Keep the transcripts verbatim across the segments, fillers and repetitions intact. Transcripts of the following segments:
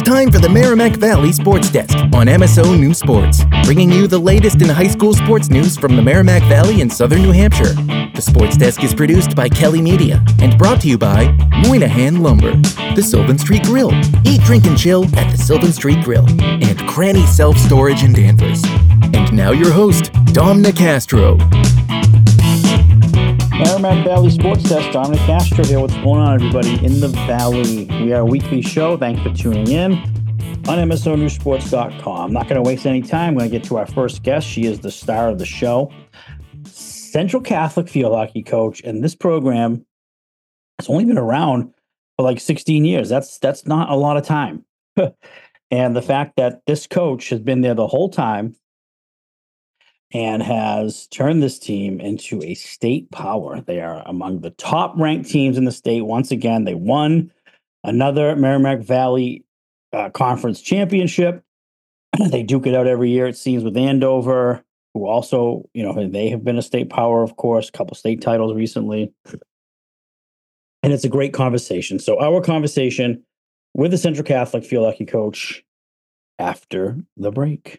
time for the Merrimack Valley Sports Desk on M S O News Sports, bringing you the latest in high school sports news from the Merrimack Valley and Southern New Hampshire. The Sports Desk is produced by Kelly Media and brought to you by Moynihan Lumber, the Sylvan Street Grill, Eat, Drink, and Chill at the Sylvan Street Grill, and Cranny Self Storage in Danvers. And now your host, Dom Nicastro. Merrimack Valley Sports Desk, Dominic Castro here. What's going on, everybody in the Valley? We are a weekly show. Thanks for tuning in on M S O News Sports dot com. I'm not going to waste any time. I'm going to get to our first guest. She is the star of the show, Central Catholic field hockey coach, and this program has only been around for like sixteen years. That's that's not a lot of time. And the fact that this coach has been there the whole time and has turned this team into a state power. They are among the top ranked teams in the state. Once again, they won another Merrimack Valley uh, Conference championship. They duke it out every year, it seems, with Andover, who also, you know, they have been a state power, of course, a couple state titles recently. And it's a great conversation. So our conversation with the Central Catholic field hockey coach after the break.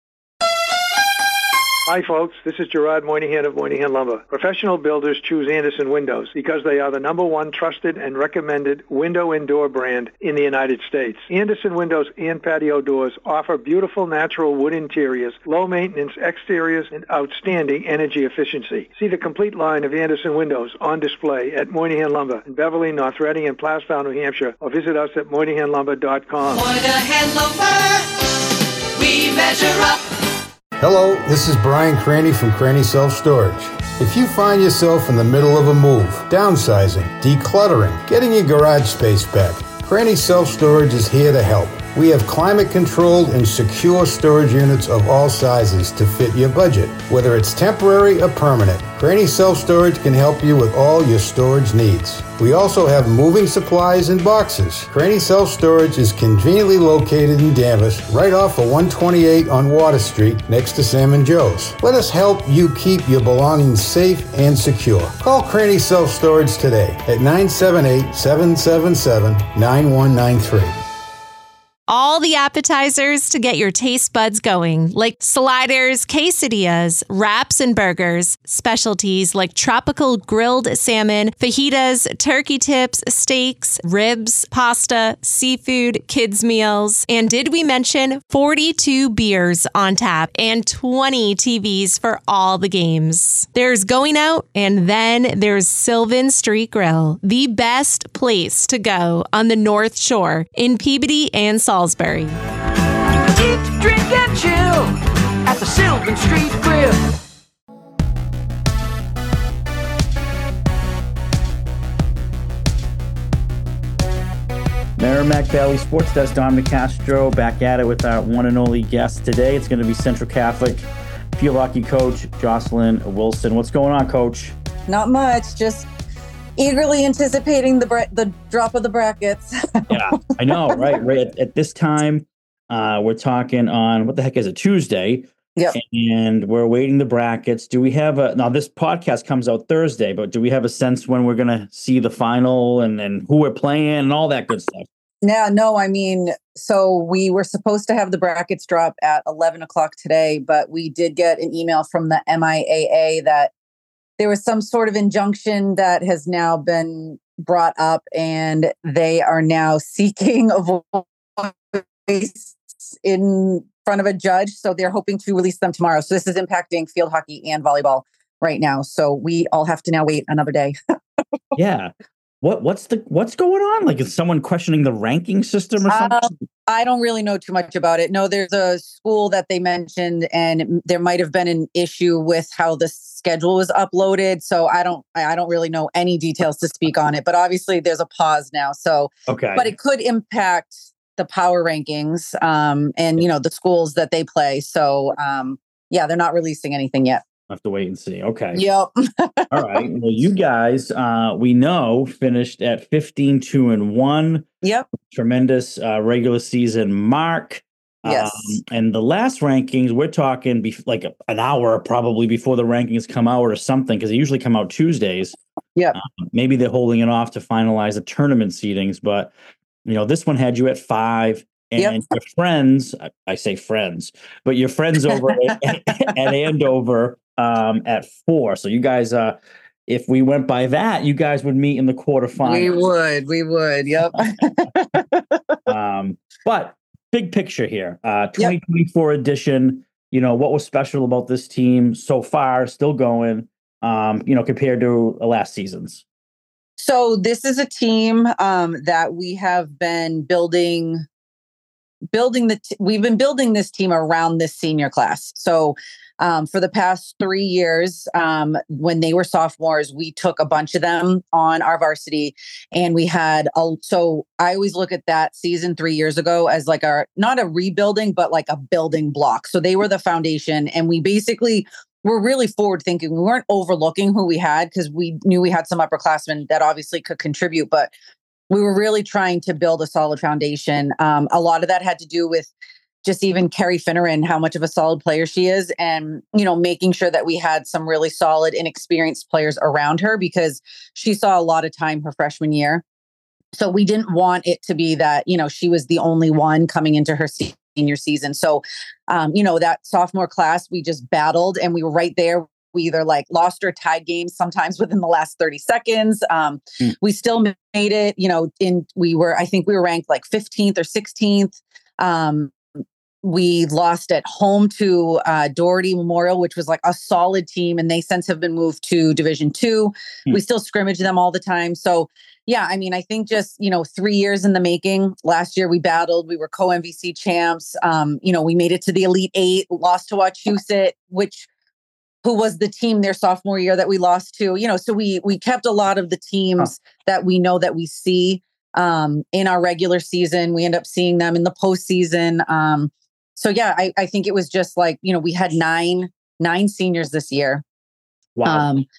Hi, folks. This is Gerard Moynihan of Moynihan Lumber. Professional builders choose Andersen Windows because they are the number one trusted and recommended window and door brand in the United States. Andersen Windows and patio doors offer beautiful natural wood interiors, low maintenance exteriors, and outstanding energy efficiency. See the complete line of Andersen Windows on display at Moynihan Lumber in Beverly, North Reading, and Plastow, New Hampshire, or visit us at Moynihan Lumber dot com. Moynihan Lumber, we measure up. Hello, this is Brian Cranny from Cranny Self Storage. If you find yourself in the middle of a move, downsizing, decluttering, getting your garage space back, Cranny Self Storage is here to help. We have climate-controlled and secure storage units of all sizes to fit your budget. Whether it's temporary or permanent, Cranny Self Storage can help you with all your storage needs. We also have moving supplies and boxes. Cranny Self Storage is conveniently located in Danvers, right off of one twenty-eight on Water Street, next to Sam and Joe's. Let us help you keep your belongings safe and secure. Call Cranny Self Storage today at nine seven eight, seven seven seven, nine one nine three. All the appetizers to get your taste buds going, like sliders, quesadillas, wraps and burgers, specialties like tropical grilled salmon, fajitas, turkey tips, steaks, ribs, pasta, seafood, kids meals. And did we mention forty-two beers on tap and twenty T Vs for all the games? There's Going Out, and then there's Sylvan Street Grill, the best place to go on the North Shore in Peabody and Salisbury. Salisbury. Eat, drink, and chill at the Sylvan Street Grill. Merrimack Valley Sports Desk, Dominic Castro, back at it with our one and only guest today. It's going to be Central Catholic field hockey coach Jocelyn Wilson. What's going on, Coach? Not much, just eagerly anticipating the bra- the drop of the brackets. Yeah, I know, right? Right at, at this time, uh, we're talking on what the heck is it? Tuesday. Yep. And we're awaiting the brackets. Do we have a now? This podcast comes out Thursday, but do we have a sense when we're going to see the final and and who we're playing and all that good stuff? Yeah, no, I mean, so we were supposed to have the brackets drop at eleven o'clock today, but we did get an email from the M I A A that there was some sort of injunction that has now been brought up, and they are now seeking a voice in front of a judge. So they're hoping to release them tomorrow. So this is impacting field hockey and volleyball right now. So we all have to now wait another day. Yeah. What what's the what's going on? Like, is someone questioning the ranking system or something? Uh, I don't really know too much about it. No, there's a school that they mentioned, and there might have been an issue with how the schedule was uploaded. So I don't, I don't really know any details to speak on it. But obviously, there's a pause now. So, okay, but it could impact the power rankings, um, and you know the schools that they play. So, um, yeah, they're not releasing anything yet. I'll have to wait and see. Okay. Yep. All right. Well, you guys, uh, we know, finished at fifteen, two, and one. Yep. Tremendous uh, regular season mark. Yes. Um, and the last rankings, we're talking be- like a, an hour probably before the rankings come out or something, because they usually come out Tuesdays. Yeah. Um, maybe they're holding it off to finalize the tournament seedings, but you know, this one had you at five. and Yep. your friends, I, I say friends, but your friends over at, at Andover um, at four. So you guys, uh, if we went by that, you guys would meet in the quarterfinals. We would, we would. Yep. um, but big picture here, uh, twenty twenty-four yep. edition. You know, what was special about this team so far, still going, um, you know, compared to last season's? So this is a team um, that we have been building, building the, t- we've been building this team around this senior class. So um, for the past three years, um, when they were sophomores, we took a bunch of them on our varsity, and we had a, so I always look at that season three years ago as like our, not a rebuilding, but like a building block. So they were the foundation, and we basically were really forward thinking. We weren't overlooking who we had because we knew we had some upperclassmen that obviously could contribute, but we were really trying to build a solid foundation. Um, a lot of that had to do with just even Carrie Finneran, how much of a solid player she is, and, you know, making sure that we had some really solid, inexperienced players around her, because she saw a lot of time her freshman year. So we didn't want it to be that, you know, she was the only one coming into her senior season. So, um, you know, that sophomore class, we just battled, and we were right there. We either like lost or tied games sometimes within the last thirty seconds. Um, mm. We still made it, you know, in, we were, I think we were ranked like fifteenth or sixteenth. Um, we lost at home to uh, Doherty Memorial, which was like a solid team, and they since have been moved to Division Two. Mm. We still scrimmage them all the time. So yeah, I mean, I think just, you know, three years in the making. Last year we battled, we were co-M V C champs. Um, you know, we made it to the Elite Eight, lost to Wachusett, which who was the team their sophomore year that we lost to, you know, so we, we kept a lot of the teams huh. that we know that we see um, in our regular season. We end up seeing them in the postseason. Um, so yeah, I, I think it was just like, you know, we had nine, nine seniors this year. Wow. Um,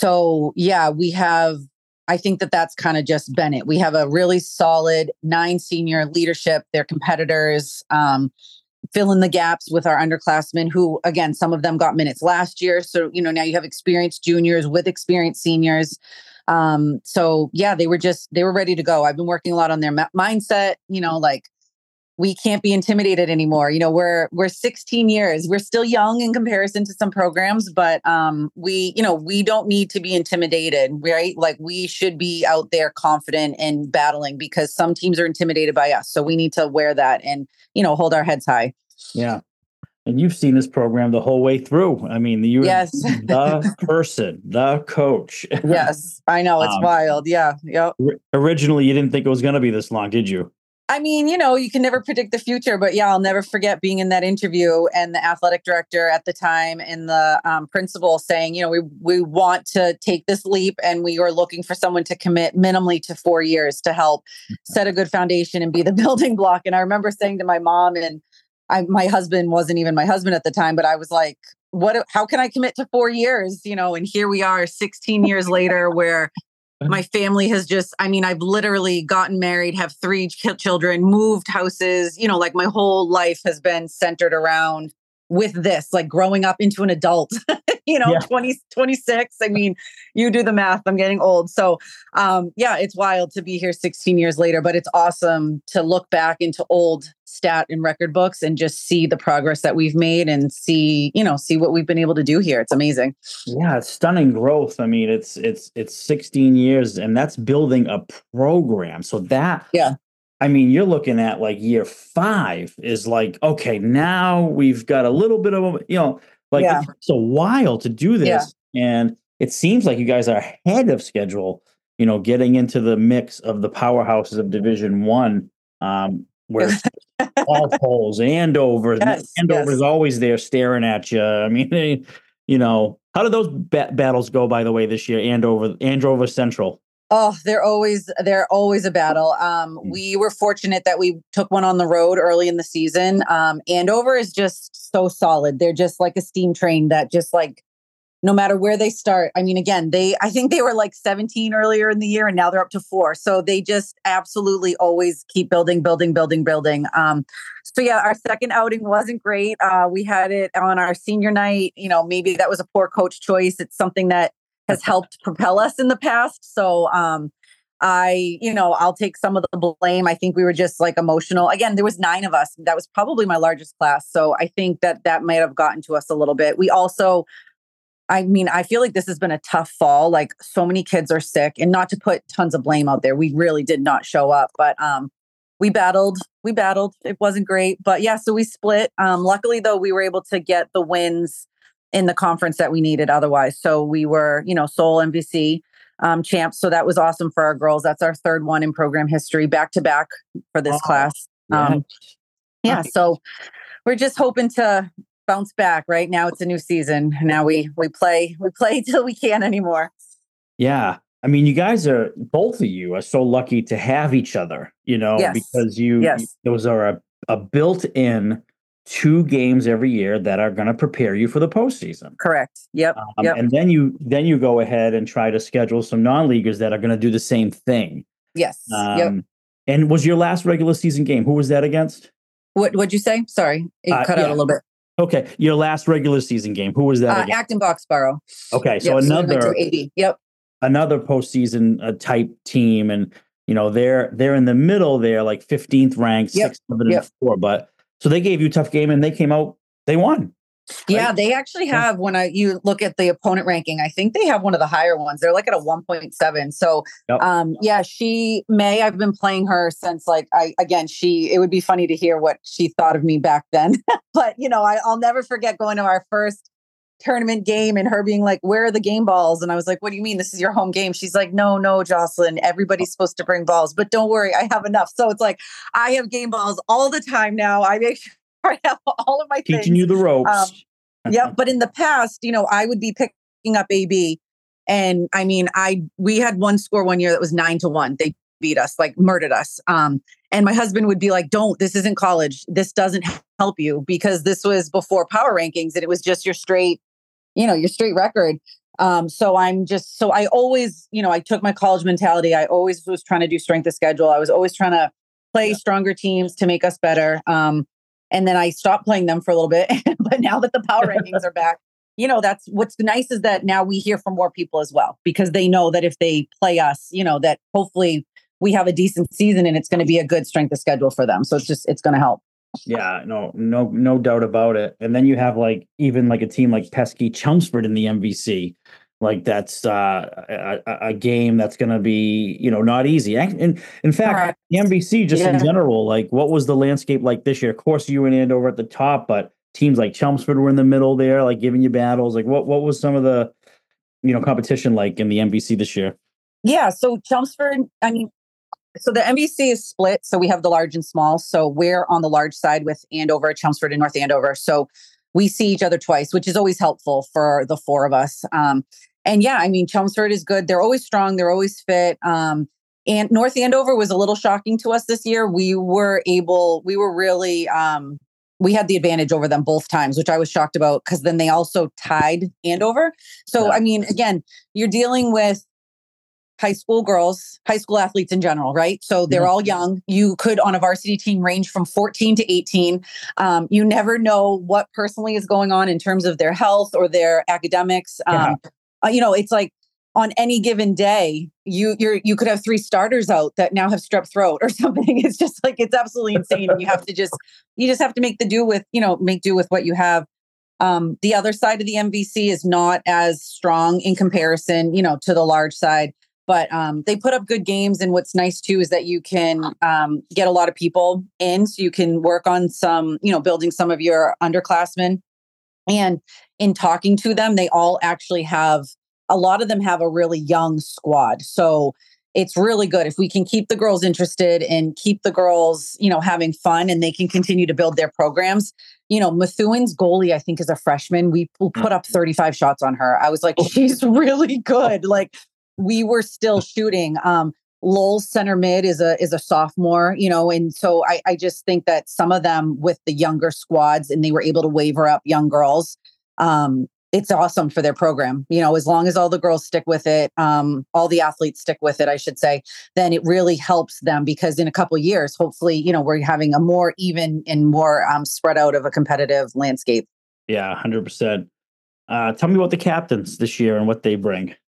so yeah, we have, I think that that's kind of just been it. We have a really solid nine senior leadership. They're competitors, um, fill in the gaps with our underclassmen who, again, some of them got minutes last year. So, you know, now you have experienced juniors with experienced seniors. Um, so yeah, they were just, they were ready to go. I've been working a lot on their ma- mindset, you know, like we can't be intimidated anymore. You know, we're, we're sixteen years, we're still young in comparison to some programs, but um, we, you know, we don't need to be intimidated, right? Like we should be out there confident and battling, because some teams are intimidated by us. So we need to wear that and, you know, hold our heads high. Yeah. And you've seen this program the whole way through. I mean, you're yes. the person, the coach. Yes, I know. It's um, wild. Yeah. Yep. Originally, you didn't think it was going to be this long, did you? I mean, you know, you can never predict the future, but yeah, I'll never forget being in that interview and the athletic director at the time and the um, principal saying, you know, we we want to take this leap, and we are looking for someone to commit minimally to four years to help set a good foundation and be the building block. And I remember saying to my mom, and I, my husband wasn't even my husband at the time, but I was like, what, how can I commit to four years? You know, and here we are sixteen years later, where my family has just, I mean, I've literally gotten married, have three ch- children, moved houses, you know, like my whole life has been centered around with this, like growing up into an adult, you know, yeah. twenty, twenty-six. I mean, you do the math, I'm getting old. So um, yeah, it's wild to be here sixteen years later, but it's awesome to look back into old stat and record books and just see the progress that we've made and see, you know, see what we've been able to do here. It's amazing. Yeah, it's stunning growth. I mean, it's, it's, it's sixteen years, and that's building a program. So that, yeah. I mean, you're looking at like year five is like, okay, now we've got a little bit of, you know, like yeah. it's a while to do this. Yeah. And it seems like you guys are ahead of schedule, you know, getting into the mix of the powerhouses of Division One, um, where all polls, Andover, yes, Andover's yes. always there staring at you. I mean, they, you know, how did those ba- battles go, by the way, this year? Andover, Andover Central. Oh, they're always, they're always a battle. Um, we were fortunate that we took one on the road early in the season. Um, Andover is just so solid. They're just like a steam train that just like, no matter where they start. I mean, again, they, I think they were like seventeen earlier in the year, and now they're up to four. So they just absolutely always keep building, building, building, building. Um, so yeah, our second outing wasn't great. Uh, we had it on our senior night. You know, maybe that was a poor coach choice. It's something that has helped propel us in the past. So, um, I, you know, I'll take some of the blame. I think we were just like emotional. Again, there was nine of us. That was probably my largest class. So I think that that might have gotten to us a little bit. We also, I mean, I feel like this has been a tough fall. Like so many kids are sick, and not to put tons of blame out there. We really did not show up, but um, we battled, we battled. It wasn't great, but yeah, so we split. Um, luckily though, we were able to get the wins in the conference that we needed otherwise. So we were, you know, sole M V C um, champs. So that was awesome for our girls. That's our third one in program history, back to back for this Oh, class. Um, yeah. Nice. So we're just hoping to bounce back. Right now it's a new season. Now we, we play, we play till we can't anymore. Yeah. I mean, you guys are, both of you are so lucky to have each other, you know, Yes. because you, Yes. you those are a, a built-in two games every year that are going to prepare you for the postseason. Correct. Yep. Um, yep. And then you then you go ahead and try to schedule some non-leaguers that are going to do the same thing. Yes. Um, yep. And was your last regular season game? Who was that against? What what'd you say? Sorry. It Uh, cut out yeah. a little bit. Okay, your last regular season game. Who was that Uh, against? Acton Boxborough. Okay, so Yep, we went another to eighty. Yep. another postseason uh, type team, and you know they're they're in the middle. They're like fifteenth ranked, Yep. sixth, seven, Yep. and four. But so they gave you a tough game, and they came out. They won. Yeah, Right? they actually have, when I you look at the opponent ranking, I think they have one of the higher ones. They're like at a one point seven. So Yep. um yeah, she May, I've been playing her since like I again, she it would be funny to hear what she thought of me back then. But you know, I, I'll never forget going to our first tournament game and her being like, "Where are the game balls?" And I was like, "What do you mean? This is your home game?" She's like, "No, no, Jocelyn, everybody's supposed to bring balls, but don't worry, I have enough." So it's like I have game balls all the time now. I make sure I have all of my Teaching things. you the ropes. Um, Yep. But in the past, you know, I would be picking up A B, and I mean, I we had one score one year that was nine to one. They beat us, like murdered us. Um, and my husband would be like, "Don't. This isn't college. This doesn't help you," because this was before power rankings, and it was just your straight, you know, your straight record. Um, so I'm just so I always, you know, I took my college mentality. I always was trying to do strength of schedule. I was always trying to play Yeah. stronger teams to make us better. Um, And then I stopped playing them for a little bit. But now that the power rankings are back, you know, that's what's nice is that now we hear from more people as well, because they know that if they play us, you know, that hopefully we have a decent season and it's going to be a good strength of schedule for them. So it's just, it's going to help. Yeah, no, no, no doubt about it. And then you have like even like a team like pesky Chelmsford in the M V C. Like that's uh, a, a game that's going to be, you know, not easy. And in, in fact, Correct. the M V C just in Yeah. general, like what was the landscape like this year? Of course, you and Andover at the top, but teams like Chelmsford were in the middle there, like giving you battles. Like what what was some of the, you know, competition like in the M V C this year? Yeah. So Chelmsford, I mean, so the M V C is split. So we have the large and small. So we're on the large side with Andover, Chelmsford, and North Andover. So we see each other twice, which is always helpful for the four of us. Um, and yeah, I mean, Chelmsford is good. They're always strong. They're always fit. Um, and North Andover was a little shocking to us this year. We were able, we were really, um, we had the advantage over them both times, which I was shocked about because then they also tied Andover. So, Yeah. I mean, again, you're dealing with high school girls, high school athletes in general, right? So they're Yeah. all young. You could on a varsity team range from fourteen to eighteen. Um, you never know what personally is going on in terms of their health or their academics. Um, uh, you know, it's like on any given day, you you're you could have three starters out that now have strep throat or something. It's just like it's absolutely insane. And you have to just you just have to make the do with, you know, make do with what you have. Um, the other side of the M V C is not as strong in comparison, you know, to the large side. But um, they put up good games. And what's nice too is that you can um, get a lot of people in, so you can work on some, you know, building some of your underclassmen. And in talking to them, they all actually have, a lot of them have a really young squad. So it's really good if we can keep the girls interested and keep the girls, you know, having fun, and they can continue to build their programs. You know, Methuen's goalie, I think, is a freshman. We will put up thirty-five shots on her. I was like, she's really good. Like, we were still shooting. Um, Lowell's center mid is a is a sophomore, you know, and so I, I just think that some of them with the younger squads, and they were able to waiver up young girls. Um, it's awesome for their program, you know, as long as all the girls stick with it, um, all the athletes stick with it, I should say, then it really helps them, because in a couple of years, hopefully, you know, we're having a more even and more um, spread out of a competitive landscape. Yeah, one hundred percent. Uh, tell me about the captains this year and what they bring.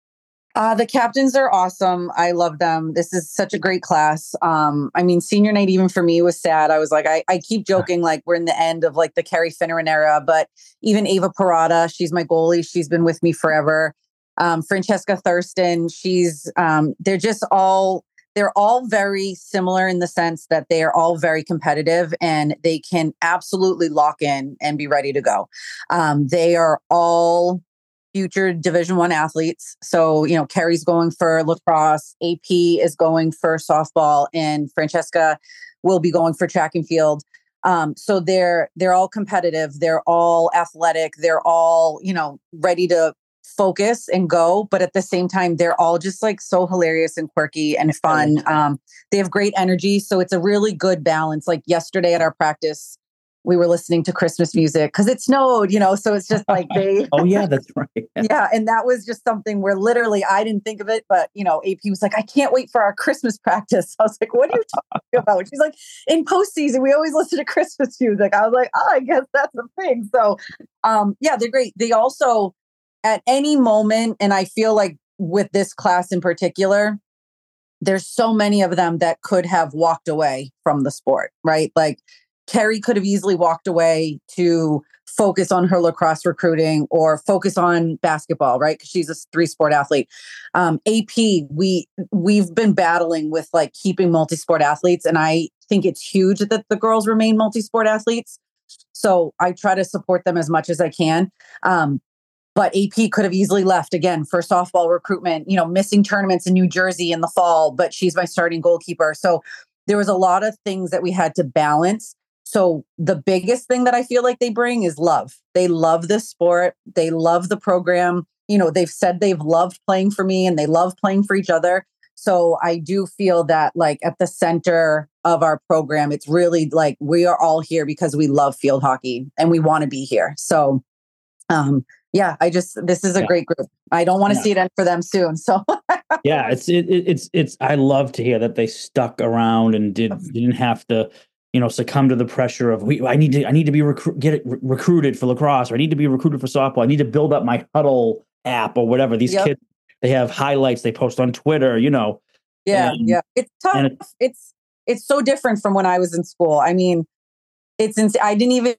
Uh, the captains are awesome. I love them. This is such a great class. Um, I mean, senior night, even for me, was sad. I was like, I, I keep joking, like we're in the end of like the Carrie Finneran era, but even Ava Parada, she's my goalie. She's been with me forever. Um, Francesca Thurston, she's, um, they're just all, they're all very similar in the sense that they are all very competitive and they can absolutely lock in and be ready to go. Um, they are all future Division One athletes. So, you know, Carrie's going for lacrosse, A P is going for softball, and Francesca will be going for track and field. Um, so they're they're all competitive. They're all athletic. They're all, you know, ready to focus and go. But at the same time, they're all just like so hilarious and quirky and fun. Um, they have great energy. So it's a really good balance. Like yesterday at our practice, we were listening to Christmas music because it snowed, you know, so it's just like they. Oh, yeah, that's right. Yeah. And that was just something where literally I didn't think of it, but, you know, A P was like, I can't wait for our Christmas practice. I was like, what are you talking about? She's like, in postseason, we always listen to Christmas music. I was like, oh, I guess that's a thing. So, um, yeah, they're great. They also, at any moment, and I feel like with this class in particular, there's so many of them that could have walked away from the sport, right? Like, Carrie could have easily walked away to focus on her lacrosse recruiting or focus on basketball, right? Because she's a three sport athlete. Um, A P, we we've been battling with like keeping multi-sport athletes, and I think it's huge that the girls remain multi-sport athletes. So I try to support them as much as I can. Um, but A P could have easily left again for softball recruitment, you know, missing tournaments in New Jersey in the fall, but she's my starting goalkeeper. So there was a lot of things that we had to balance. So the biggest thing that I feel like they bring is love. They love this sport. They love the program. You know, they've said they've loved playing for me and they love playing for each other. So I do feel that like at the center of our program, it's really like we are all here because we love field hockey and we want to be here. So um, yeah, I just, this is a yeah. great group. I don't want to yeah. see it end for them soon. So yeah, it's, it, it's, it's, I love to hear that they stuck around and did, didn't have to, you know, succumb to the pressure of we. I need to. I need to be recru- get it re- recruited for lacrosse, or I need to be recruited for softball. I need to build up my Huddle app or whatever. These yep. kids, they have highlights they post on Twitter. You know. Yeah, and, yeah. It's tough. It, it's it's so different from when I was in school. I mean, it's ins- I didn't even.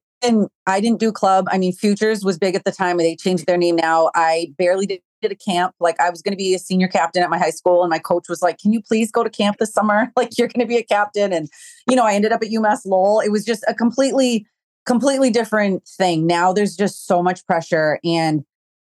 I didn't do club. I mean, Futures was big at the time, and they changed their name now. I barely did. did a camp. Like I was going to be a senior captain at my high school. And my coach was like, can you please go to camp this summer? Like you're going to be a captain. And, you know, I ended up at UMass Lowell. It was just a completely, completely different thing. Now there's just so much pressure. And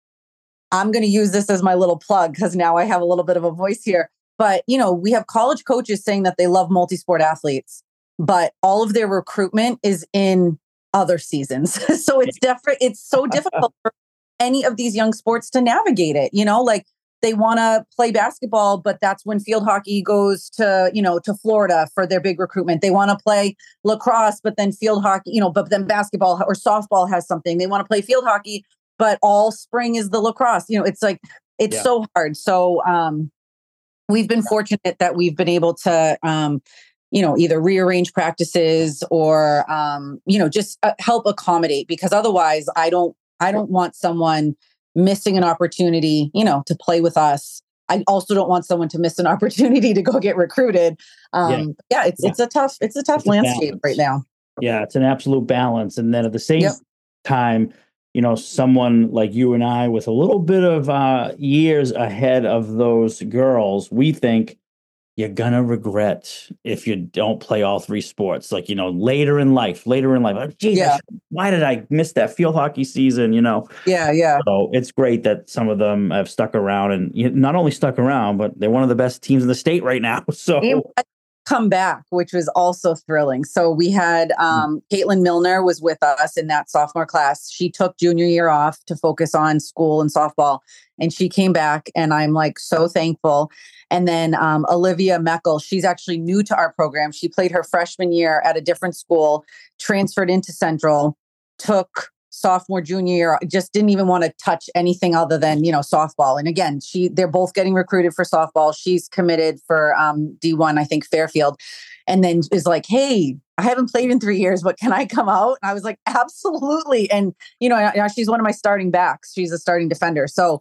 I'm going to use this as my little plug because now I have a little bit of a voice here. But, you know, we have college coaches saying that they love multi-sport athletes, but all of their recruitment is in other seasons. So it's different. It's so difficult for any of these young sports to navigate it, you know, like they want to play basketball, but that's when field hockey goes to, you know, to Florida for their big recruitment. They want to play lacrosse, but then field hockey, you know, but then basketball or softball has something. They want to play field hockey, but all spring is the lacrosse. You know, it's like, it's yeah. so hard. So um, we've been fortunate that we've been able to, um, you know, either rearrange practices or, um, you know, just uh, help accommodate, because otherwise I don't, I don't want someone missing an opportunity, you know, to play with us. I also don't want someone to miss an opportunity to go get recruited. Um, yeah. yeah, it's yeah. it's a tough, it's a tough it's landscape a right now. Yeah, it's an absolute balance. And then at the same yep. time, you know, someone like you and I with a little bit of uh, years ahead of those girls, we think you're gonna regret if you don't play all three sports. Like, you know, later in life, later in life. Like, geez, yeah. why did I miss that field hockey season? You know? Yeah, yeah. So it's great that some of them have stuck around, and you know, not only stuck around, but they're one of the best teams in the state right now. So and come back, which was also thrilling. So we had um, mm-hmm. Caitlin Milner was with us in that sophomore class. She took junior year off to focus on school and softball, and she came back, and I'm like so thankful. And then um, Olivia Meckel, she's actually new to our program. She played her freshman year at a different school, transferred into Central, took sophomore, junior year, just didn't even want to touch anything other than, you know, softball. And again, she they're both getting recruited for softball. She's committed for um, D one, I think, Fairfield. And then is like, hey, I haven't played in three years, but can I come out? And I was like, absolutely. And, you know, now she's one of my starting backs. She's a starting defender. So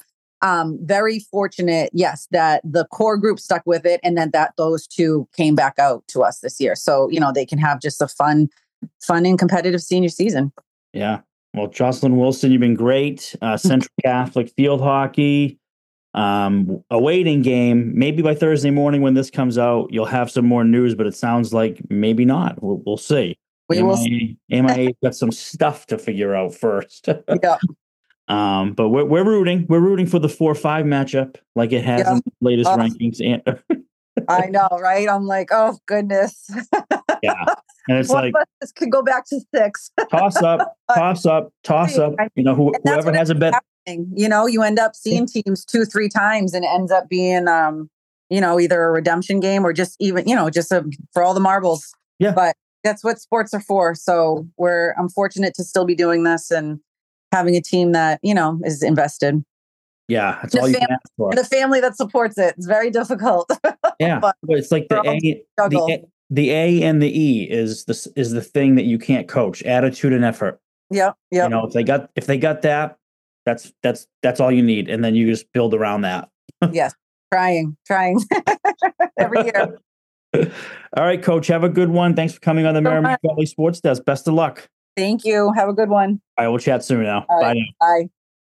um, very fortunate, yes, that the core group stuck with it and then that those two came back out to us this year. So, you know, they can have just a fun, fun and competitive senior season. Yeah. Well, Jocelyn Wilson, you've been great. Uh, Central Catholic field hockey, um, a waiting game. Maybe by Thursday morning when this comes out, you'll have some more news, but it sounds like maybe not. We'll, we'll see. We will see. M I A's got some stuff to figure out first. Yeah. Um, but we're we're rooting. We're rooting for the four five matchup, like it has Yeah. in the latest Oh. rankings. And I know, right? I'm like, oh goodness. yeah, and it's One like of us could go back to six. toss up, toss up, toss up. You know, who, And that's whoever what has a bet. happening. You know, you end up seeing teams two, three times, and it ends up being, um, you know, either a redemption game or just even, you know, just a, for all the marbles. Yeah. But that's what sports are for. So we're, I'm fortunate to still be doing this and having a team that, you know, is invested. Yeah, that's The all you can fam- ask for. And a family that supports it. It's very difficult. Yeah, but but it's like the we're all A, struggle. the A, the A and the E is the is the thing that you can't coach. Attitude and effort. Yep. Yep. You know, if they got if they got that, that's that's that's all you need, and then you just build around that. Yes. Trying, trying every year. All right, Coach. Have a good one. Thanks for coming on the So Merrimack much. Valley Sports Desk. Best of luck. Thank you. Have a good one. All right, we'll chat soon now. All Bye right. now. Bye.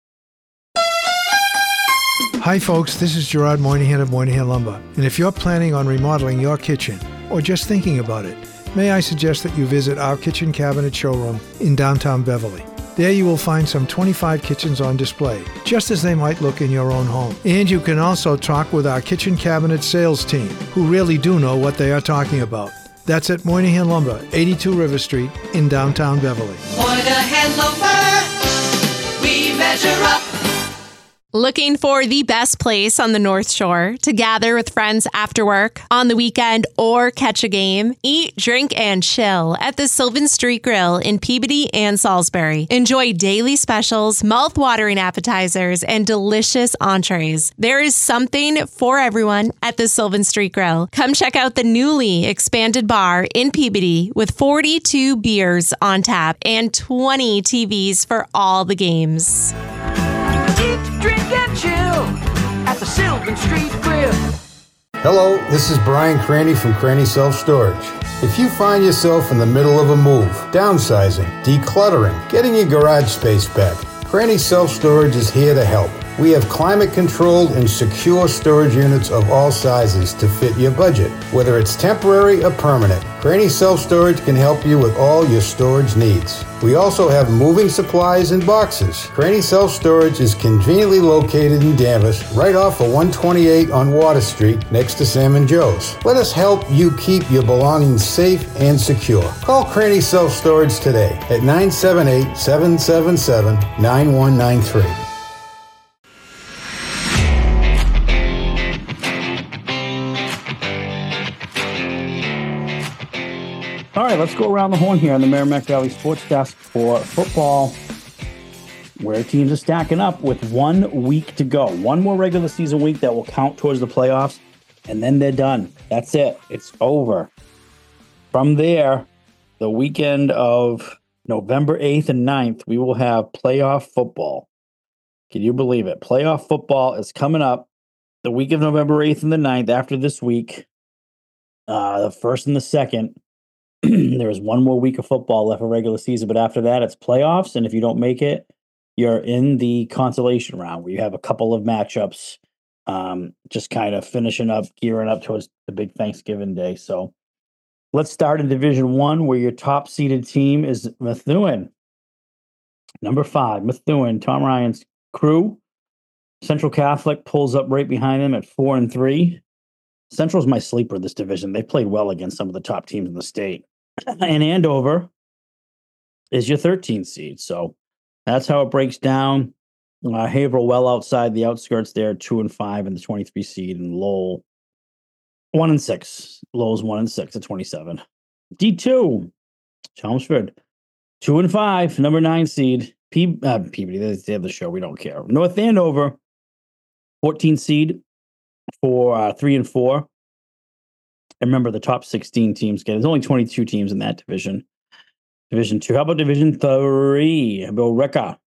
Hi folks, this is Gerard Moynihan of Moynihan Lumber. And if you're planning on remodeling your kitchen or just thinking about it, may I suggest that you visit our kitchen cabinet showroom in downtown Beverly. There you will find some twenty-five kitchens on display, just as they might look in your own home. And you can also talk with our kitchen cabinet sales team, who really do know what they are talking about. That's at Moynihan Lumber, eighty-two River Street in downtown Beverly. Moynihan Lumber, we measure up. Looking for the best place on the North Shore to gather with friends after work, on the weekend, or catch a game? Eat, drink, and chill at the Sylvan Street Grill in Peabody and Salisbury. Enjoy daily specials, mouth-watering appetizers, and delicious entrees. There is something for everyone at the Sylvan Street Grill. Come check out the newly expanded bar in Peabody with forty-two beers on tap and twenty T Vs for all the games. Eat, drink, and chill at the Sylvan Street Grill. Hello, this is Brian Cranny from Cranny Self Storage. If you find yourself in the middle of a move, downsizing, decluttering, getting your garage space back, Cranny Self Storage is here to help. We have climate-controlled and secure storage units of all sizes to fit your budget, whether it's temporary or permanent. Cranny Self Storage can help you with all your storage needs. We also have moving supplies and boxes. Cranny Self Storage is conveniently located in Danvers, right off of one twenty-eight on Water Street, next to Sam and Joe's. Let us help you keep your belongings safe and secure. Call Cranny Self Storage today at nine seven eight, seven seven seven, nine one nine three. All right, let's go around the horn here on the Merrimack Valley Sports Desk for football, where teams are stacking up with one week to go. One more regular season week that will count towards the playoffs, and then they're done. That's it. It's over. From there, the weekend of November eighth and ninth, we will have playoff football. Can you believe it? Playoff football is coming up the week of November eighth and the ninth after this week, uh, the first and the second. There is one more week of football left for regular season, but after that, it's playoffs. And if you don't make it, you're in the consolation round where you have a couple of matchups, um, just kind of finishing up, gearing up towards the big Thanksgiving day. So let's start in Division One, where your top seeded team is Methuen. Number five, Methuen, Tom Ryan's crew. Central Catholic pulls up right behind them at four and three. Central's my sleeper this division. They played well against some of the top teams in the state. And Andover is your thirteenth seed. So that's how it breaks down. Uh, Haverhill well outside the outskirts there, two and five in the twenty-three seed, and Lowell one and six. Lowell's one and six at twenty-seven. D two, Chelmsford two and five, number nine seed. P uh, Peabody, they have the show. We don't care. North Andover, fourteen seed for uh, three and four. And remember, the top sixteen teams get. There's only twenty-two teams in that division. Division two. How about Division three? Billerica.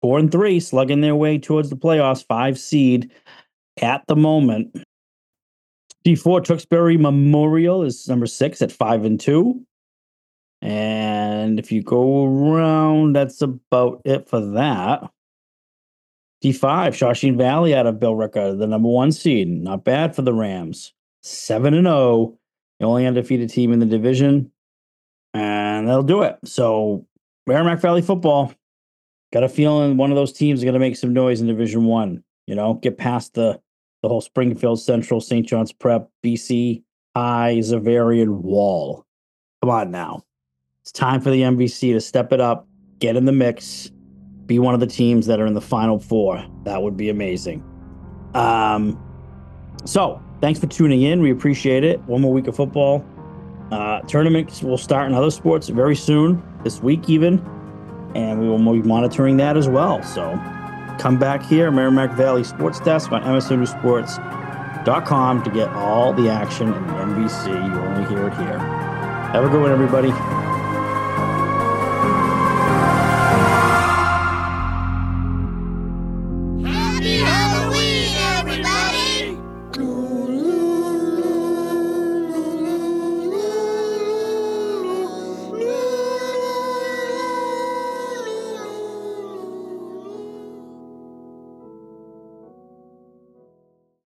Four and three, slugging their way towards the playoffs, five seed at the moment. D four, Tewksbury Memorial is number six at five and two. And if you go around, that's about it for that. D five, Shawshene Valley out of Billerica, the number one seed. Not bad for the Rams. seven and oh, the only undefeated team in the division. And they'll do it. So, Merrimack Valley football, got a feeling one of those teams is going to make some noise in Division One. You know, get past the, the whole Springfield Central, Saint John's Prep, B C High, Xaverian wall. Come on now. It's time for the M V C to step it up, get in the mix, be one of the teams that are in the Final Four. That would be amazing. Um, so, thanks for tuning in. We appreciate it. One more week of football. Uh, tournaments will start in other sports very soon, this week even, and we will be monitoring that as well. So, come back here, Merrimack Valley Sports Desk on M S O News Sports dot com to get all the action in the M V C. You only hear it here. Have a good one, everybody.